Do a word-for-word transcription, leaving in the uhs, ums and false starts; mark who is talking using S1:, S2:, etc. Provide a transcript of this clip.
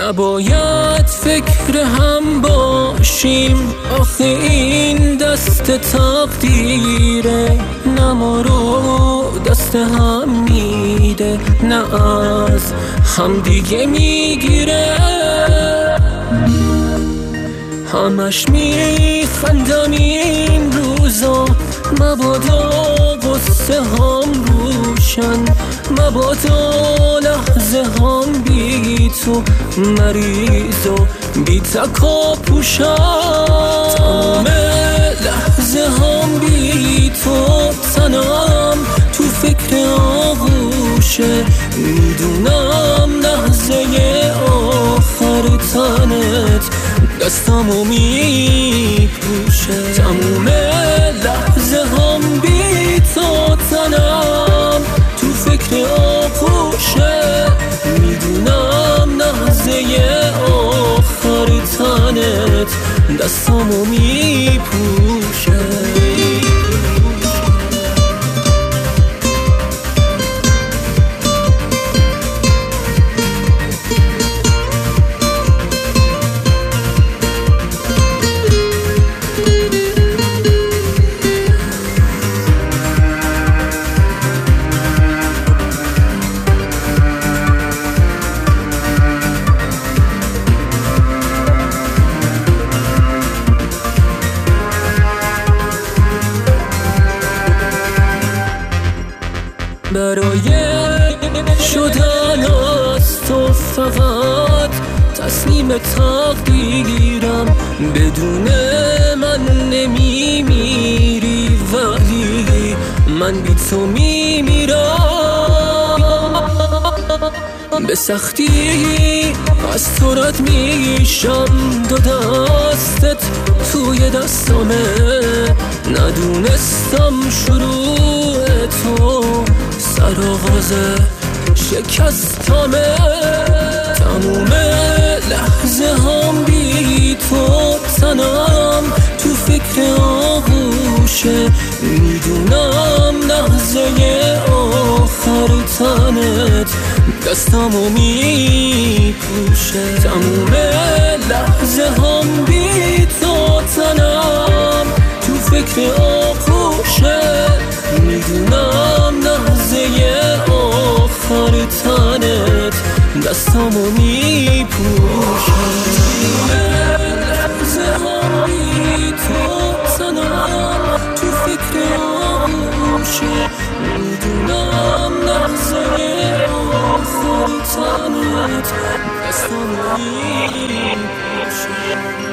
S1: نباید فکر هم باشیم، آخه این دست تقدیره، نه ما رو دست هم میده نه از هم دیگه میگیره. همش میخندم این روزا، مبادا غصه هم روشن، مبادا لحظه هم بی تو مریض و بی تکا پوشن، تمام لحظه هم بی تو تنم تو فکر آغوشه، میدونم لحظه آخر تنت دستمو میپوشه، تموم لحظه هم بی تو تنم تو فکر آغوشه، میدونم لحظه آخر تنت دستمو میپوشه. برای شدن از تو فقط تسلیم تقدیرم، بدون من نمیمیری ولی من بی تو میمیرم، به سختی از تو رد میشم، دو دستت توی دستامه، ندونستم شروع تو سرآغاز شکستمه، تموم لحظه هم بی تو تنم تو فکر آغوشه، میدونم لحظه آخر تنت دستمو میپوشه، تموم لحظه هم بی تو تنم تو فکر آغوشه، میدونم لحظه آخر تنت دستمو میپوشه، لحظه هم بی تو تنم تو فکر آغوشه، میدونم لحظه آخر تنت دستمو میپوشه.